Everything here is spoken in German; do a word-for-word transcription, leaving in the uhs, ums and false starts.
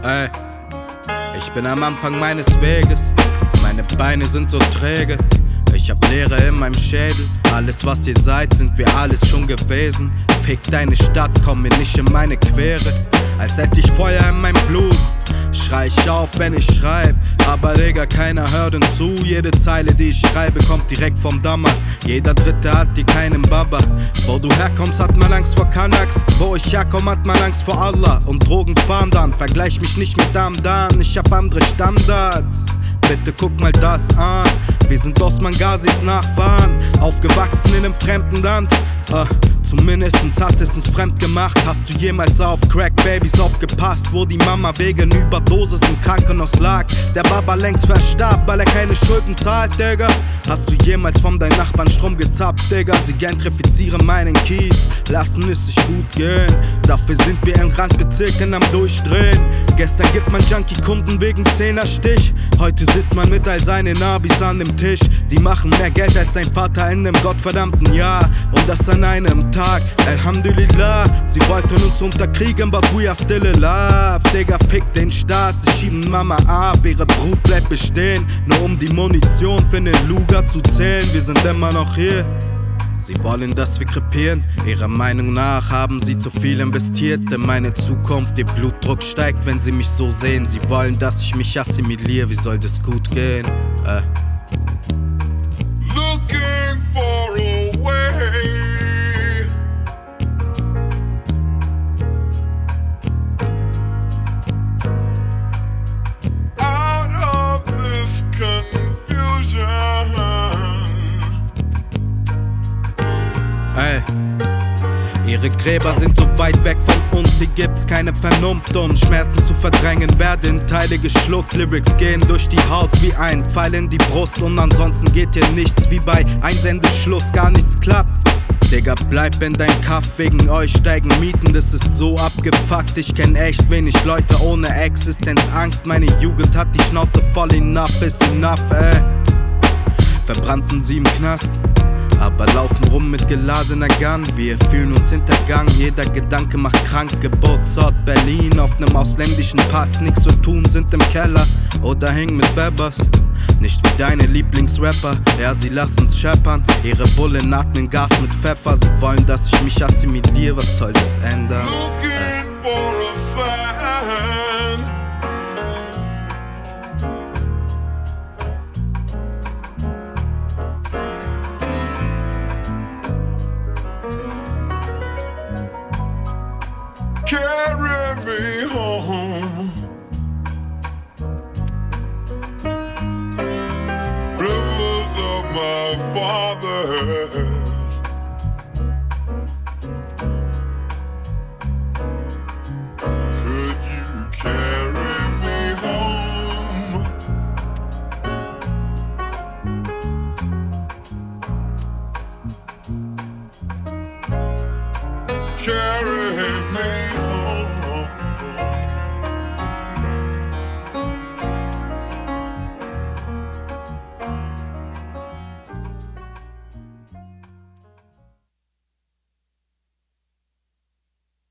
Ey, ich bin am Anfang meines Weges, meine Beine sind so träge. Ich hab Leere in meinem Schädel, alles was ihr seid, sind wir alles schon gewesen. Fick deine Stadt, komm mir nicht in meine Quere, als hätte ich Feuer in meinem Blut. Schrei ich auf, wenn ich schreib, aber Digga, keiner hört uns zu. Jede Zeile, die ich schreibe, kommt direkt vom Dammer. Jeder Dritte hat hier keinen Baba. Wo du herkommst, hat man Angst vor Kanaks. Wo ich herkomme, hat man Angst vor Allah und Drogen fahren dann. Vergleich mich nicht mit Damdan, ich hab andere Standards. Bitte guck mal das an, wir sind Osman Ghazis Nachfahren, aufgewachsen in einem fremden Land. Uh, zumindestens hat es uns fremd gemacht. Hast du jemals auf Crack-Babys aufgepasst, wo die Mama wegen Überdosis im Krankenhaus lag? Der Baba längst verstarb, weil er keine Schulden zahlt, Digga. Hast du jemals von deinen Nachbarn Strom gezapft, Digga? Sie gentrifizieren meinen Kiez, lassen es sich gut gehen. Dafür sind wir in Randbezirken am Durchdrehen. Gestern gibt man Junkie-Kunden wegen Zehnerstich. Heute sitzt man mit all seinen Nabis an dem Tisch. Die machen mehr Geld als sein Vater in einem gottverdammten Jahr. Und das an einem Tag, Alhamdulillah. Sie wollten uns unterkriegen, but we are still alive. Digga, fick den Staat, sie schieben Mama ab. Ihre Brut bleibt bestehen, nur um die Munition für ne Luga zu zählen. Wir sind immer noch hier. Sie wollen, dass wir krepieren, ihrer Meinung nach haben sie zu viel investiert in meine Zukunft. Ihr Blutdruck steigt, wenn sie mich so sehen. Sie wollen, dass ich mich assimiliere, wie soll das gut gehen? Äh. Looking for a way out of this confusion. Ey, ihre Gräber sind so weit weg von uns, hier gibt's keine Vernunft, um Schmerzen zu verdrängen, werden in Teile geschluckt. Lyrics gehen durch die Haut wie ein Pfeil in die Brust und ansonsten geht hier nichts, wie bei Einsendeschluss, gar nichts klappt. Digga, bleib in dein Kaff, wegen euch steigen Mieten, das ist so abgefuckt. Ich kenn echt wenig Leute ohne Existenzangst, meine Jugend hat die Schnauze voll, enough is enough, ey. Verbrannten sie im Knast, aber laufen rum mit geladener Gun. Wir fühlen uns hintergangen, jeder Gedanke macht krank. Geburtsort Berlin, auf nem ausländischen Pass. Nix zu tun, sind im Keller oder hängen mit Bebbers. Nicht wie deine Lieblingsrapper, ja, sie lassen's scheppern. Ihre Bullen atmen Gas mit Pfeffer. Sie wollen, dass ich mich assimiliere, was soll das ändern? Looking for a sign. Carry me home.